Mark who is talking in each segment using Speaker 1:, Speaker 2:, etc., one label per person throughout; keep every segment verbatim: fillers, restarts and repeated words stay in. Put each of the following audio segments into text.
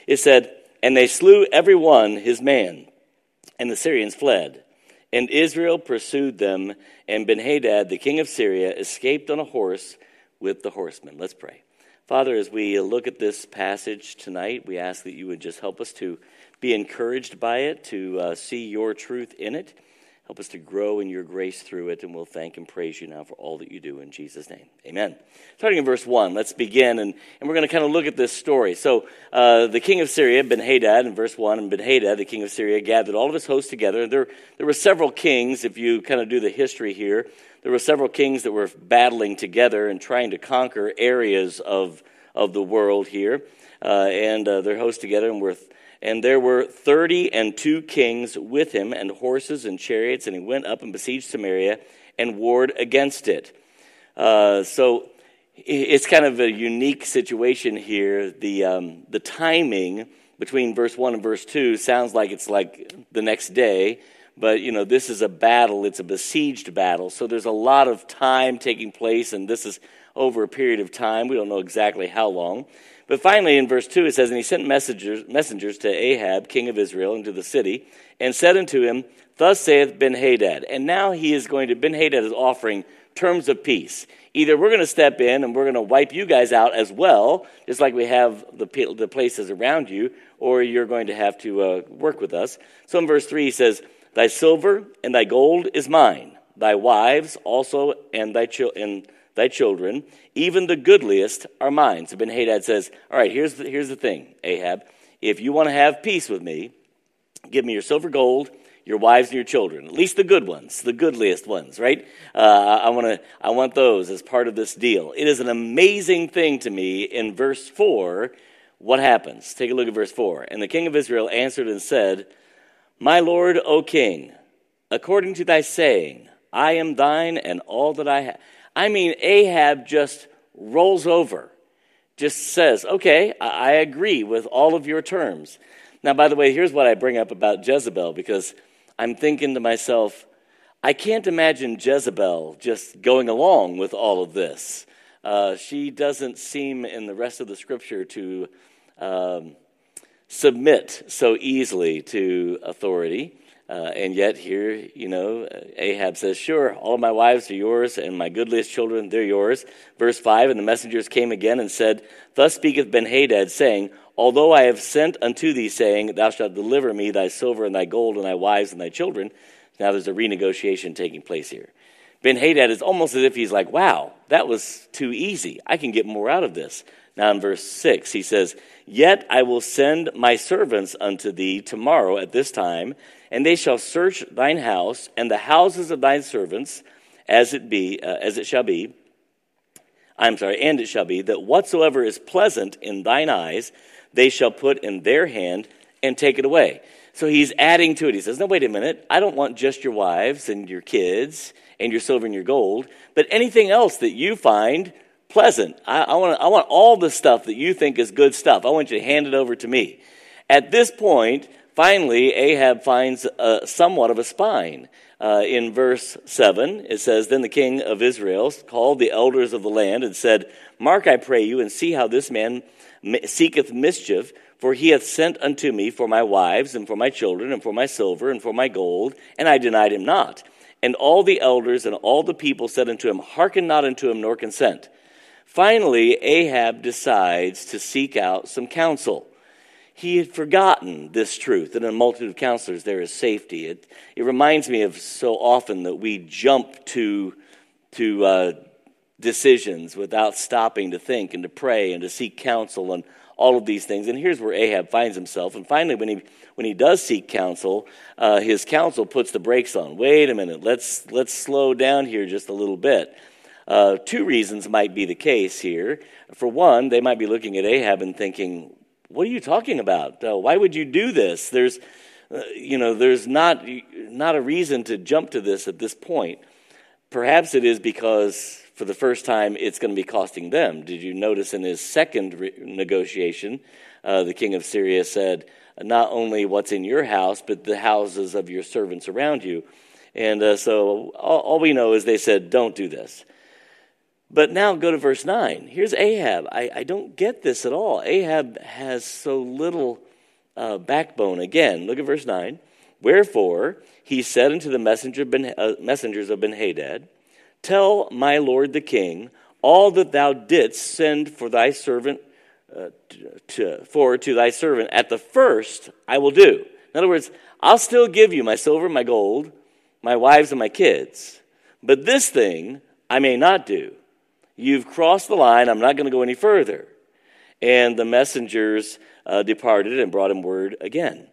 Speaker 1: It said, "And they slew every one his man, and the Syrians fled. And Israel pursued them, and Benhadad, the king of Syria, escaped on a horse with the horsemen." Let's pray. Father, as we look at this passage tonight, we ask that you would just help us to be encouraged by it, to uh, see your truth in it. Help us to grow in your grace through it, and we'll thank and praise you now for all that you do in Jesus' name. Amen. Starting in verse one, let's begin, and, and we're going to kind of look at this story. So uh, the king of Syria, Benhadad, in verse one, and Benhadad, the king of Syria, gathered all of his hosts together. There, there were several kings, if you kind of do the history here. There were several kings that were battling together and trying to conquer areas of, of the world here. Uh, and uh, their hosts together and were... And there were thirty and two kings with him, and horses and chariots, and he went up and besieged Samaria and warred against it. Uh, so it's kind of a unique situation here. The um, the timing between verse one and verse two sounds like it's like the next day, but you know this is a battle. It's a besieged battle, so there's a lot of time taking place, and this is over a period of time. We don't know exactly how long. But finally, in verse two, it says, "And he sent messengers, messengers to Ahab, king of Israel, into the city, and said unto him, Thus saith Benhadad." And now he is going to, Benhadad is offering terms of peace. Either we're going to step in and we're going to wipe you guys out as well, just like we have the, the places around you, or you're going to have to uh, work with us. So in verse three, he says, "Thy silver and thy gold is mine, thy wives also and thy children. Thy children, even the goodliest, are mine." So Benhadad says, all right, here's the, here's the thing, Ahab. If you want to have peace with me, give me your silver, gold, your wives, and your children. At least the good ones, the goodliest ones, right? Uh, I want to, I want those as part of this deal. It is an amazing thing to me in verse four, what happens? Take a look at verse four. "And the king of Israel answered and said, My lord, O king, according to thy saying, I am thine and all that I have." I mean, Ahab just rolls over, just says, okay, I agree with all of your terms. Now, by the way, here's what I bring up about Jezebel, because I'm thinking to myself, I can't imagine Jezebel just going along with all of this. Uh, she doesn't seem in the rest of the scripture to um, submit so easily to authority. Uh, and yet here, you know, Ahab says, sure, all of my wives are yours, and my goodliest children, they're yours. Verse five, "And the messengers came again and said, Thus speaketh Benhadad, saying, Although I have sent unto thee, saying, Thou shalt deliver me thy silver and thy gold and thy wives and thy children." Now there's a renegotiation taking place here. Benhadad is almost as if he's like, wow, that was too easy. I can get more out of this. Now in verse six, he says, "Yet I will send my servants unto thee tomorrow at this time, and they shall search thine house and the houses of thine servants, as it be, uh, as it shall be. I'm sorry, and it shall be that whatsoever is pleasant in thine eyes, they shall put in their hand and take it away." So he's adding to it. He says, no, wait a minute. I don't want just your wives and your kids and your silver and your gold, but anything else that you find pleasant. I, I want I want all the stuff that you think is good stuff. I want you to hand it over to me. At this point, finally, Ahab finds uh, somewhat of a spine. Uh, in verse seven, it says, "Then the king of Israel called the elders of the land and said, Mark, I pray you, and see how this man seeketh mischief, for he hath sent unto me for my wives and for my children and for my silver and for my gold, and I denied him not. And all the elders and all the people said unto him, Hearken not unto him, nor consent." Finally, Ahab decides to seek out some counsel. He had forgotten this truth, that in a multitude of counselors there is safety. It, it reminds me of so often that we jump to, to uh, decisions without stopping to think and to pray and to seek counsel and all of these things. And here's where Ahab finds himself. And finally, when he when he does seek counsel, uh, his counsel puts the brakes on. Wait a minute, let's let's slow down here just a little bit. Uh, two reasons might be the case here. For one, they might be looking at Ahab and thinking, what are you talking about? Uh, why would you do this? There's, uh, you know, there's not not a reason to jump to this at this point. Perhaps it is because for the first time it's going to be costing them. Did you notice in his second re- negotiation, uh, the king of Syria said, not only what's in your house, but the houses of your servants around you. And uh, so all, all we know is they said, don't do this. But now go to verse nine. Here's Ahab. I, I don't get this at all. Ahab has so little uh, backbone. Again, look at verse nine. Wherefore he said unto the messenger ben, uh, messengers of Ben-Hadad, tell my lord the king all that thou didst send for thy servant uh, to, for to thy servant at the first I will do. In other words, I'll still give you my silver, my gold, my wives, and my kids. But this thing I may not do. You've crossed the line. I'm not going to go any further. And the messengers uh, departed and brought him word again.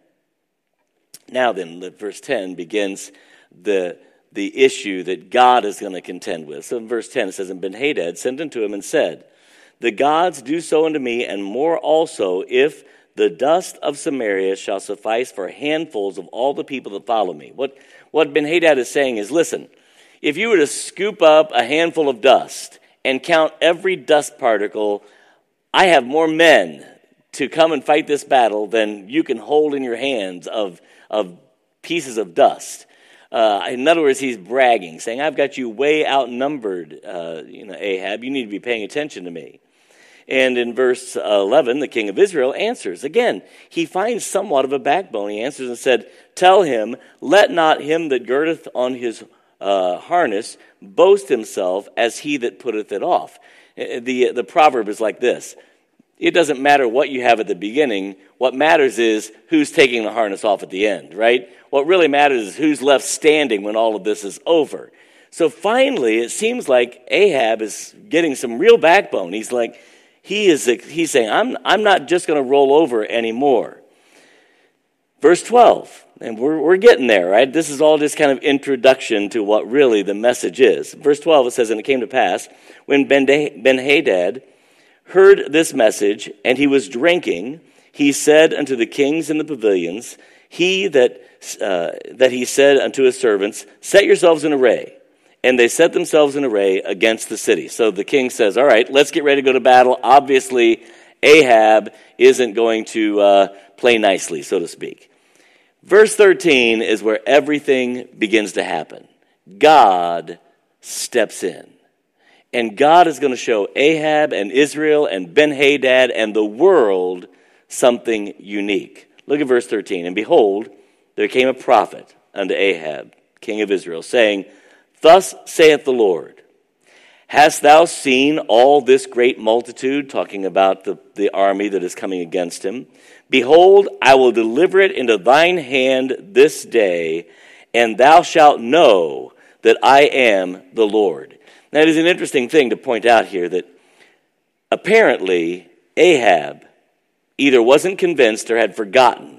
Speaker 1: Now then, verse ten begins the, the issue that God is going to contend with. So in verse ten it says, and Ben-Hadad sent unto him and said, the gods do so unto me, and more also, if the dust of Samaria shall suffice for handfuls of all the people that follow me. What, what Ben-Hadad is saying is, listen, if you were to scoop up a handful of dust and count every dust particle, I have more men to come and fight this battle than you can hold in your hands of, of pieces of dust. Uh, in other words, he's bragging, saying, I've got you way outnumbered, uh, you know, Ahab. You need to be paying attention to me. And in verse eleven, the king of Israel answers. Again, he finds somewhat of a backbone. He answers and said, tell him, let not him that girdeth on his uh, harness boast himself as he that putteth it off. The, the proverb is like this. It doesn't matter what you have at the beginning. What matters is who's taking the harness off at the end, right? What really matters is who's left standing when all of this is over. So finally, it seems like Ahab is getting some real backbone. He's like, he is, he's saying, I'm, I'm not just going to roll over anymore. Verse twelve, and we're, we're getting there, right? This is all just kind of introduction to what really the message is. Verse twelve, it says, and it came to pass, when Ben-Hadad heard this message, and he was drinking, he said unto the kings in the pavilions, he that uh, that he said unto his servants, set yourselves in array. And they set themselves in array against the city. So the king says, all right, let's get ready to go to battle. Obviously, Ahab isn't going to uh, play nicely, so to speak. Verse thirteen is where everything begins to happen. God steps in. And God is going to show Ahab and Israel and Ben-Hadad and the world something unique. Look at verse thirteen. And behold, there came a prophet unto Ahab, king of Israel, saying, thus saith the Lord, hast thou seen all this great multitude, talking about the, the army that is coming against him? Behold, I will deliver it into thine hand this day, and thou shalt know that I am the Lord. Now, it is an interesting thing to point out here that apparently Ahab either wasn't convinced or had forgotten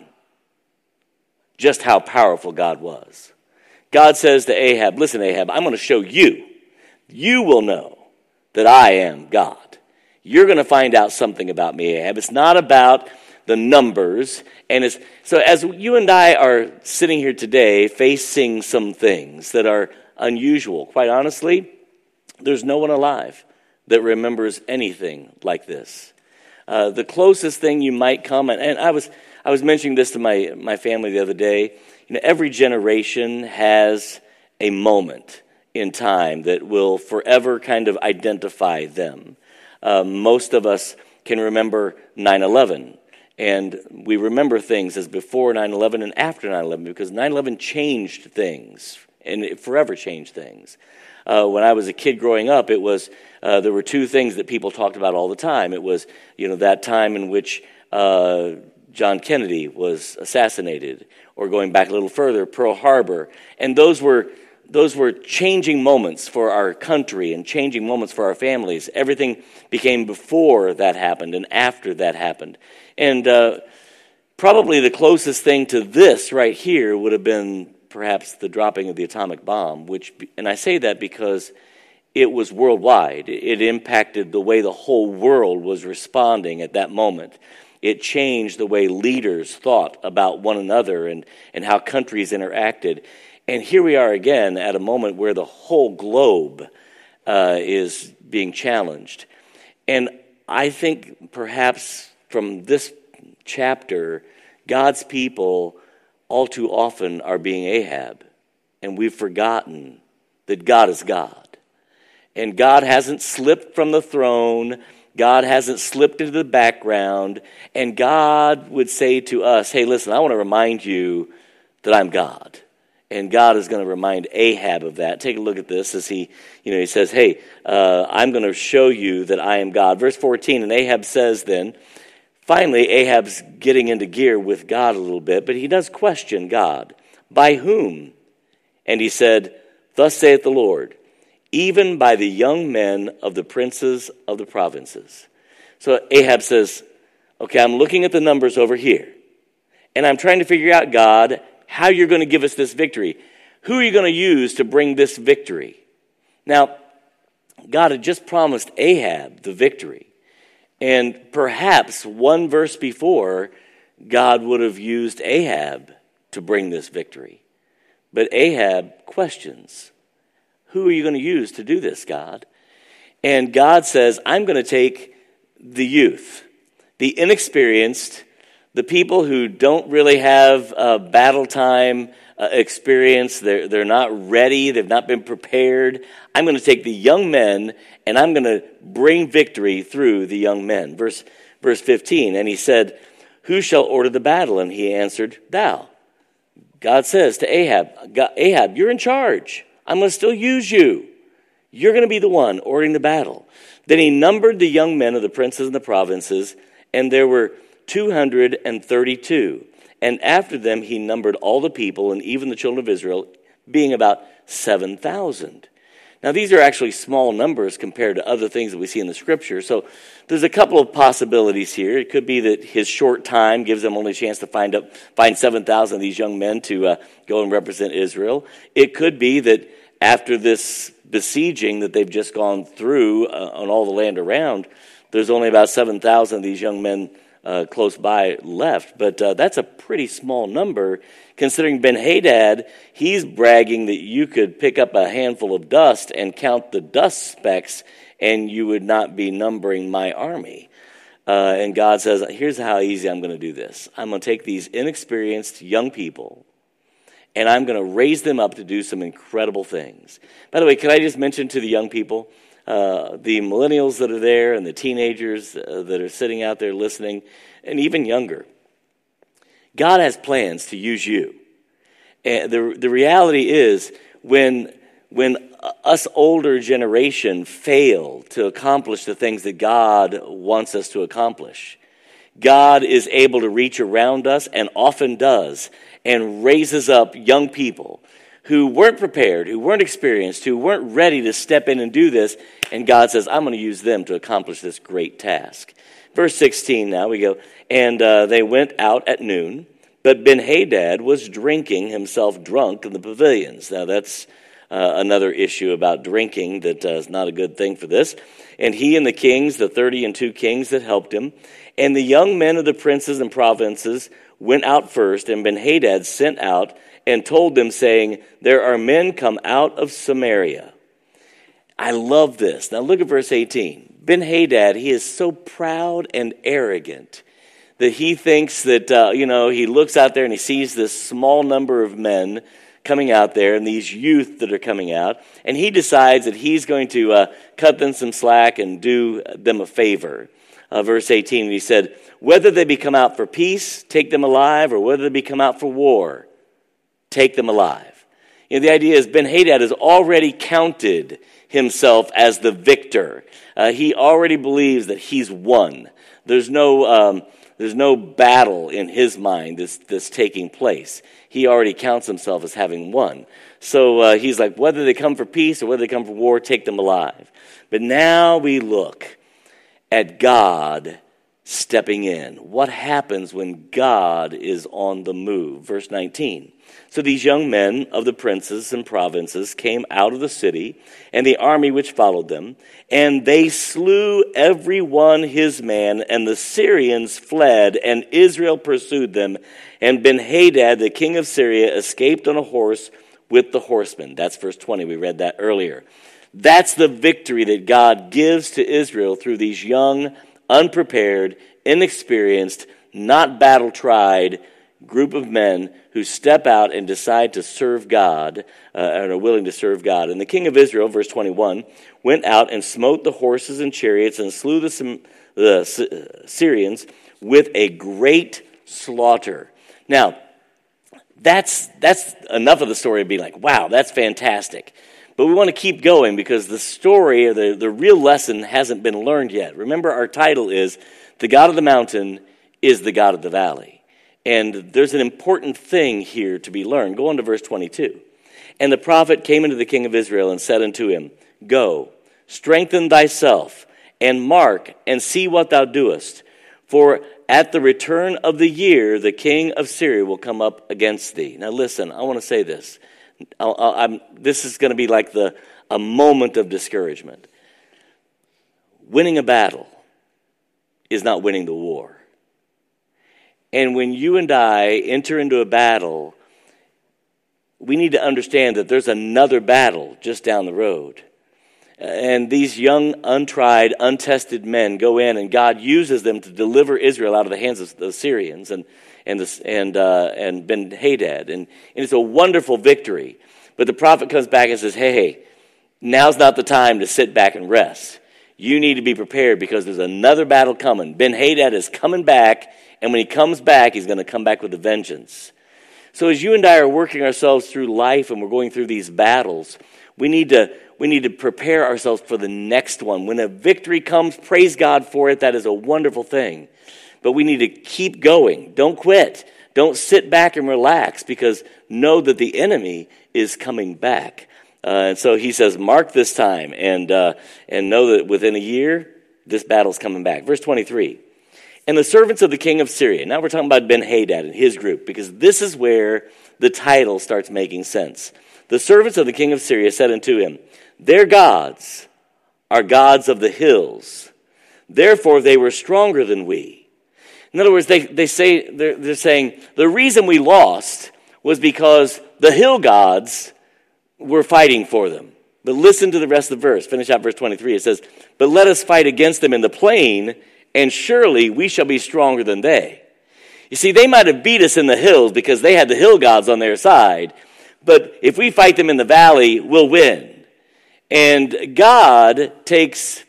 Speaker 1: just how powerful God was. God says to Ahab, listen, Ahab, I'm going to show you. You will know that I am God. You're going to find out something about me, Ahab. It's not about the numbers. And it's, so as you and I are sitting here today facing some things that are unusual, quite honestly, there's no one alive that remembers anything like this. Uh, the closest thing you might come, and, and I was I was mentioning this to my, my family the other day, you know, every generation has a moment in time that will forever kind of identify them. Uh, most of us can remember nine eleven, and we remember things as before nine eleven and after nine eleven because nine eleven changed things, and it forever changed things. Uh, when I was a kid growing up, it was uh, there were two things that people talked about all the time. It was, you know, that time in which uh, John Kennedy was assassinated, or going back a little further, Pearl Harbor, and those were those were changing moments for our country and changing moments for our families. Everything became before that happened and after that happened, and uh, probably the closest thing to this right here would have been perhaps the dropping of the atomic bomb, which, and I say that because it was worldwide. It impacted the way the whole world was responding at that moment. It changed the way leaders thought about one another and, and how countries interacted. And here we are again at a moment where the whole globe uh, is being challenged. And I think perhaps from this chapter, God's people all too often are being Ahab, and we've forgotten that God is God. And God hasn't slipped from the throne. God hasn't slipped into the background. And God would say to us, hey, listen, I want to remind you that I'm God. And God is going to remind Ahab of that. Take a look at this as he, you know, he says, hey, uh, I'm going to show you that I am God. Verse fourteen, and Ahab says then, finally, Ahab's getting into gear with God a little bit, but he does question God. By whom? And he said, thus saith the Lord, even by the young men of the princes of the provinces. So Ahab says, okay, I'm looking at the numbers over here, and I'm trying to figure out, God, how you're going to give us this victory. Who are you going to use to bring this victory? Now, God had just promised Ahab the victory. And perhaps one verse before, God would have used Ahab to bring this victory. But Ahab questions, who are you going to use to do this, God? And God says, I'm going to take the youth, the inexperienced, the people who don't really have uh, battle time uh, experience. They're, they're not ready. They've not been prepared. I'm going to take the young men, and I'm going to bring victory through the young men. Verse, verse fifteen, and he said, who shall order the battle? And he answered, thou. God says to Ahab, God, Ahab, you're in charge. I'm going to still use you. You're going to be the one ordering the battle. Then he numbered the young men of the princes and the provinces, and there were two hundred thirty-two. And after them he numbered all the people, and even the children of Israel, being about seven thousand. Now these are actually small numbers compared to other things that we see in the scripture. So there's a couple of possibilities here. It could be that his short time gives them only a chance to find up, find seven thousand of these young men to uh, go and represent Israel. It could be that after this besieging that they've just gone through uh, on all the land around, there's only about seven thousand of these young men Uh, close by left, but uh, that's a pretty small number considering Ben-Hadad, he's bragging that you could pick up a handful of dust and count the dust specks and you would not be numbering my army. Uh, and God says, here's how easy I'm going to do this. I'm going to take these inexperienced young people and I'm going to raise them up to do some incredible things. By the way, can I just mention to the young people, Uh, the millennials that are there and the teenagers uh, that are sitting out there listening, and even younger. God has plans to use you. And the the reality is when when us older generation fail to accomplish the things that God wants us to accomplish, God is able to reach around us and often does and raises up young people who weren't prepared, who weren't experienced, who weren't ready to step in and do this. And God says, I'm going to use them to accomplish this great task. Verse sixteen now we go. And uh, they went out at noon, but Ben-Hadad was drinking himself drunk in the pavilions. Now that's uh, another issue about drinking that uh, is not a good thing for this. And he and the kings, the thirty and two kings that helped him, and the young men of the princes and provinces went out first, and Ben-Hadad sent out and told them, saying, there are men come out of Samaria. I love this. Now look at verse eighteen. Ben-Hadad, he is so proud and arrogant that he thinks that, uh, you know, he looks out there and he sees this small number of men coming out there and these youth that are coming out, and he decides that he's going to uh, cut them some slack and do them a favor. Uh, verse eighteen, he said, whether they be come out for peace, take them alive, or whether they be come out for war, take them alive. You know, the idea is Ben-Hadad has already counted himself as the victor. Uh, he already believes that he's won. There's no um, there's no battle in his mind that's, that's taking place. He already counts himself as having won. So uh, he's like, whether they come for peace or whether they come for war, take them alive. But now we look at God stepping in. What happens when God is on the move? Verse nineteen. So these young men of the princes and provinces came out of the city, and the army which followed them, and they slew every one his man, and the Syrians fled, and Israel pursued them, and Ben-Hadad, the king of Syria, escaped on a horse with the horsemen. That's verse twenty. We read that earlier. That's the victory that God gives to Israel through these young, unprepared, inexperienced, not battle-tried group of men who step out and decide to serve God, uh, and are willing to serve God. And the king of Israel, verse twenty-one, went out and smote the horses and chariots and slew the, the Syrians with a great slaughter. Now, that's that's enough of the story to be like, wow, that's fantastic. But we want to keep going because the story or the, the real lesson hasn't been learned yet. Remember, our title is The God of the Mountain is the God of the Valley. And there's an important thing here to be learned. Go on to verse twenty-two. And the prophet came unto the king of Israel and said unto him, Go, strengthen thyself, and mark, and see what thou doest. For at the return of the year, the king of Syria will come up against thee. Now listen, I want to say this. I'll, I'll, I'm, this is going to be like the a moment of discouragement. Winning a battle is not winning the war. And when you and I enter into a battle, we need to understand that there's another battle just down the road. And these young, untried, untested men go in, and God uses them to deliver Israel out of the hands of the Syrians and and the, and uh, and Ben-Hadad, and, and it's a wonderful victory. But the prophet comes back and says, "Hey, hey, now's not the time to sit back and rest. You need to be prepared because there's another battle coming. Ben-Hadad is coming back, and when he comes back, he's going to come back with a vengeance." So as you and I are working ourselves through life and we're going through these battles, we need to we need to prepare ourselves for the next one. When a victory comes, praise God for it. That is a wonderful thing. But we need to keep going. Don't quit. Don't sit back and relax because know that the enemy is coming back. Uh, and so he says, mark this time and uh, and know that within a year, this battle's coming back. Verse twenty-three. And the servants of the king of Syria. Now we're talking about Ben-Hadad and his group because this is where the title starts making sense. The servants of the king of Syria said unto him, Their gods are gods of the hills. Therefore they were stronger than we. In other words, they, they say, they're, they're saying, the reason we lost was because the hill gods were fighting for them. But listen to the rest of the verse. Finish out verse twenty-three. It says, But let us fight against them in the plain, and surely we shall be stronger than they. You see, they might have beat us in the hills because they had the hill gods on their side. But if we fight them in the valley, we'll win. And God takes...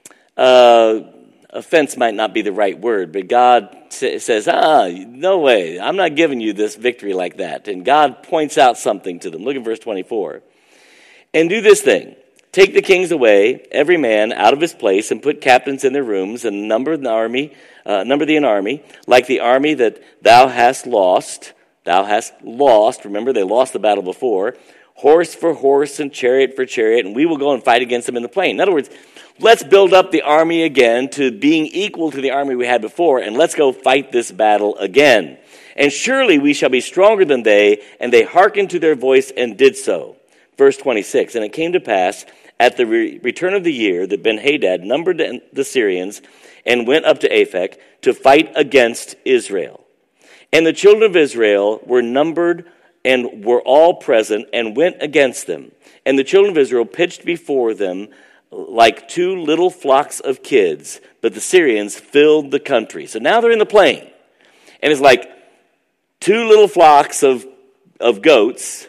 Speaker 1: Uh, Offense might not be the right word, but God says, ah, no way, I'm not giving you this victory like that. And God points out something to them. Look at verse twenty-four. And do this thing. Take the kings away, every man out of his place, and put captains in their rooms, and number the army, uh, number thee an army, like the army that thou hast lost. Thou hast lost. Remember, they lost the battle before. Horse for horse and chariot for chariot, and we will go and fight against them in the plain. In other words, let's build up the army again to being equal to the army we had before, and let's go fight this battle again. And surely we shall be stronger than they, and they hearkened to their voice and did so. Verse twenty-six, and it came to pass at the re- return of the year that Ben-Hadad numbered the Syrians and went up to Aphek to fight against Israel. And the children of Israel were numbered and were all present and went against them. And the children of Israel pitched before them like two little flocks of kids, but the Syrians filled the country. So now they're in the plain. And it's like two little flocks of, of goats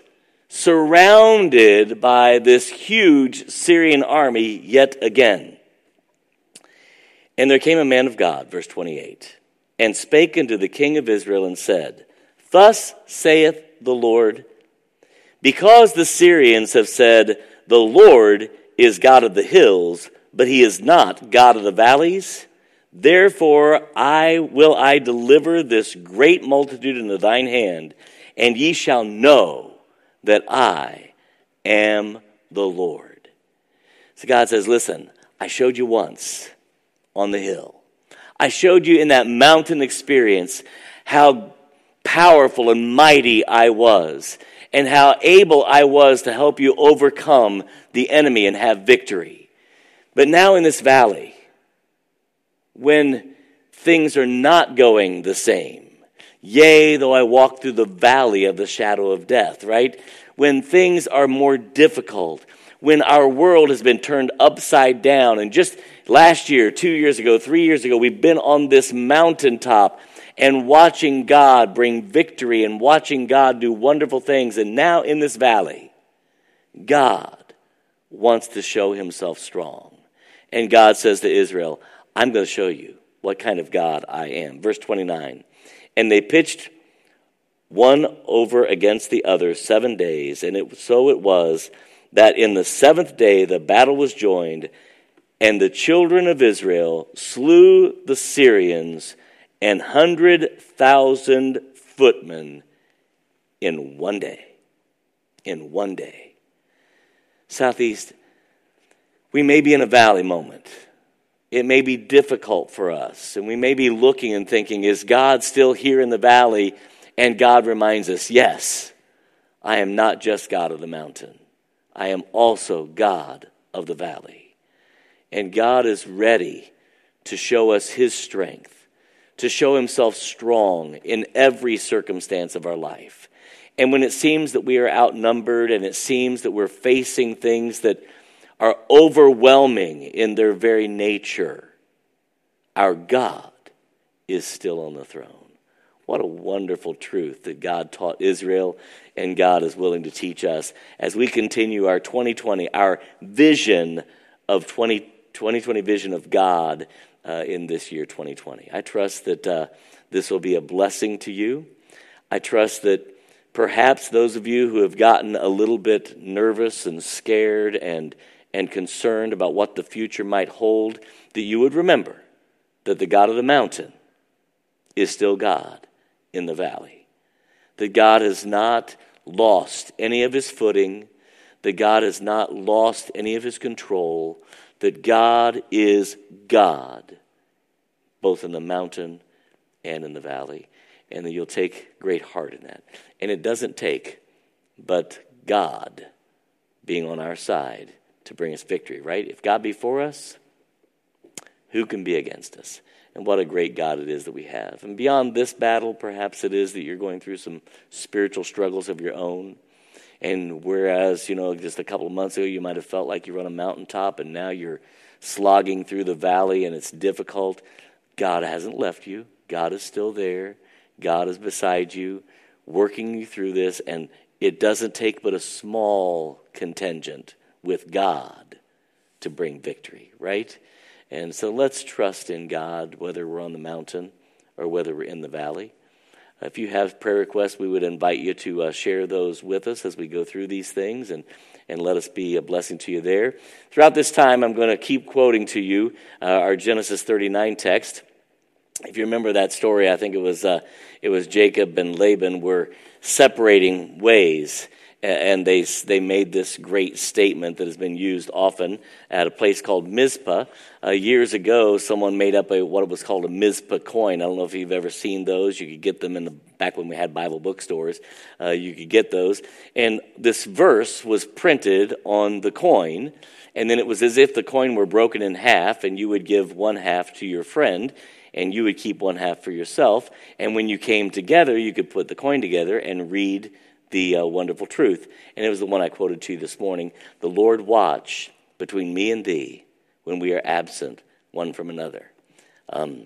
Speaker 1: surrounded by this huge Syrian army yet again. And there came a man of God, verse twenty-eight, and spake unto the king of Israel and said, Thus saith the Lord, because the Syrians have said, The Lord is God of the hills, but he is not God of the valleys. Therefore I will I deliver this great multitude into thine hand, and ye shall know that I am the Lord. So God says, listen, I showed you once on the hill. I showed you in that mountain experience how powerful and mighty I was, and how able I was to help you overcome the enemy and have victory. But now in this valley, when things are not going the same, yea, though I walk through the valley of the shadow of death, right? When things are more difficult, when our world has been turned upside down, and just last year, two years ago, three years ago, we've been on this mountaintop, and watching God bring victory and watching God do wonderful things. And now in this valley, God wants to show himself strong. And God says to Israel, I'm going to show you what kind of God I am. Verse twenty-nine, and they pitched one over against the other seven days, and it so it was that in the seventh day the battle was joined, and the children of Israel slew the Syrians an hundred thousand footmen in one day. In one day. Southeast, we may be in a valley moment. It may be difficult for us, and we may be looking and thinking, is God still here in the valley? And God reminds us, yes, I am not just God of the mountain. I am also God of the valley. And God is ready to show us his strength, to show himself strong in every circumstance of our life. And when it seems that we are outnumbered and it seems that we're facing things that are overwhelming in their very nature, our God is still on the throne. What a wonderful truth that God taught Israel and God is willing to teach us as we continue our twenty twenty, our vision of twenty twenty vision of God uh, in this year twenty twenty. I trust that uh, this will be a blessing to you. I trust that perhaps those of you who have gotten a little bit nervous and scared and, and concerned about what the future might hold, that you would remember that the God of the mountain is still God in the valley. That God has not lost any of his footing. That God has not lost any of his control. That God is God, both in the mountain and in the valley. And that you'll take great heart in that. And it doesn't take but God being on our side to bring us victory, right? If God be for us, who can be against us? And what a great God it is that we have. And beyond this battle, perhaps it is that you're going through some spiritual struggles of your own. And whereas, you know, just a couple of months ago, you might have felt like you're on a mountaintop, and now you're slogging through the valley and it's difficult. God hasn't left you. God is still there. God is beside you, working you through this. And it doesn't take but a small contingent with God to bring victory, right? And so let's trust in God, whether we're on the mountain or whether we're in the valley. If you have prayer requests, we would invite you to uh, share those with us as we go through these things, and, and let us be a blessing to you there. Throughout this time, I'm going to keep quoting to you uh, our Genesis thirty-nine text. If you remember that story, I think it was uh, it was Jacob and Laban were separating ways. And they they made this great statement that has been used often at a place called Mizpah. Uh, years ago, someone made up a what was called a Mizpah coin. I don't know if you've ever seen those. You could get them in the back when we had Bible bookstores. Uh, you could get those. And this verse was printed on the coin. And then it was as if the coin were broken in half, and you would give one half to your friend, and you would keep one half for yourself. And when you came together, you could put the coin together and read the uh, wonderful truth. And it was the one I quoted to you this morning. The Lord watch between me and thee when we are absent one from another. Um,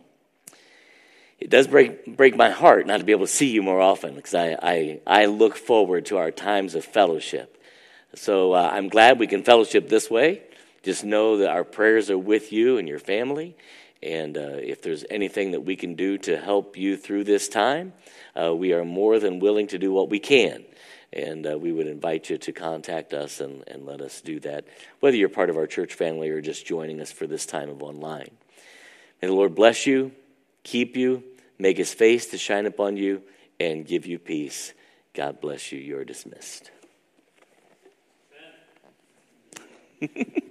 Speaker 1: it does break break my heart not to be able to see you more often, because I, I, I look forward to our times of fellowship. So uh, I'm glad we can fellowship this way. Just know that our prayers are with you and your family. And uh, if there's anything that we can do to help you through this time, uh, we are more than willing to do what we can. And uh, we would invite you to contact us and, and let us do that, whether you're part of our church family or just joining us for this time of online. May the Lord bless you, keep you, make his face to shine upon you, and give you peace. God bless you. You're dismissed.